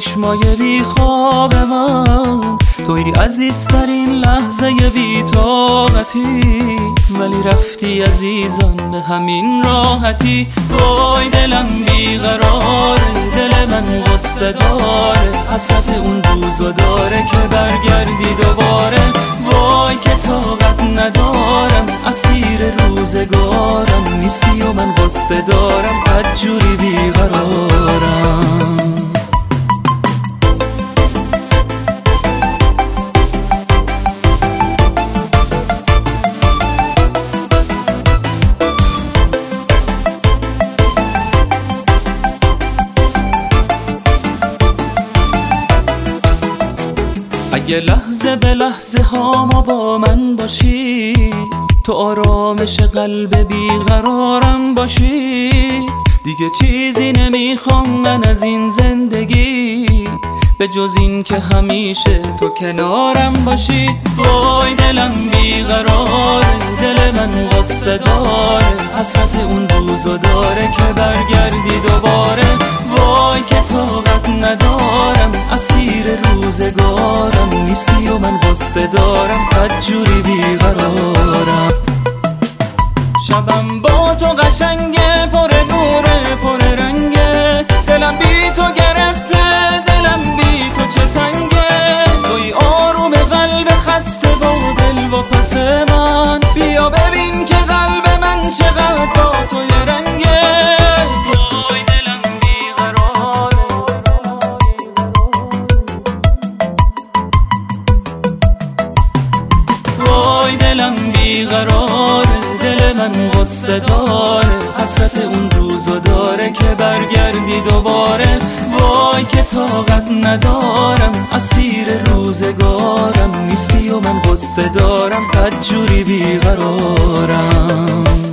چشمای بی خواب من، توی عزیزترین لحظه بی طاقتی، ولی رفتی عزیزم به همین راحتی. وای دلم بیقراره، دل من غصه داره، حسرت اون روزو داره که برگردی دوباره. وای که طاقت ندارم، اسیر روزگارم نیستی و من غصه دارم، بدجوری بیقرارم. اگه لحظه به لحظه هامو با من باشی، تو آرامش قلب بیقرارم باشی، دیگه چیزی نمیخوام من از این زندگی به جز این که همیشه تو کنارم باشی. وای دلم بیقراره، دل من غصه داره، حسرت اون روزو داره که برگردی دوباره. وای که طاقت ندارم، اسیر روزگارم نیستی و من غصه دارم، بدجوری بیقرارم. شبم با تو قشنگه، پر نوره پر رنگه، دلم بی تو گرفته، دلم بی تو چه تنگه. توی آروم قلب خسته با دل و پس من، بیا ببین که قلب من چقدر با تو یه رنگه. وای دلم بیقراره، وای دلم بیقراره، دل من غصه داره، حسرت اون روزو داره که برگردی دوباره. وای که طاقت ندارم، اسیر روزگارم نیستی و من غصه دارم، بدجوری بیقرارم.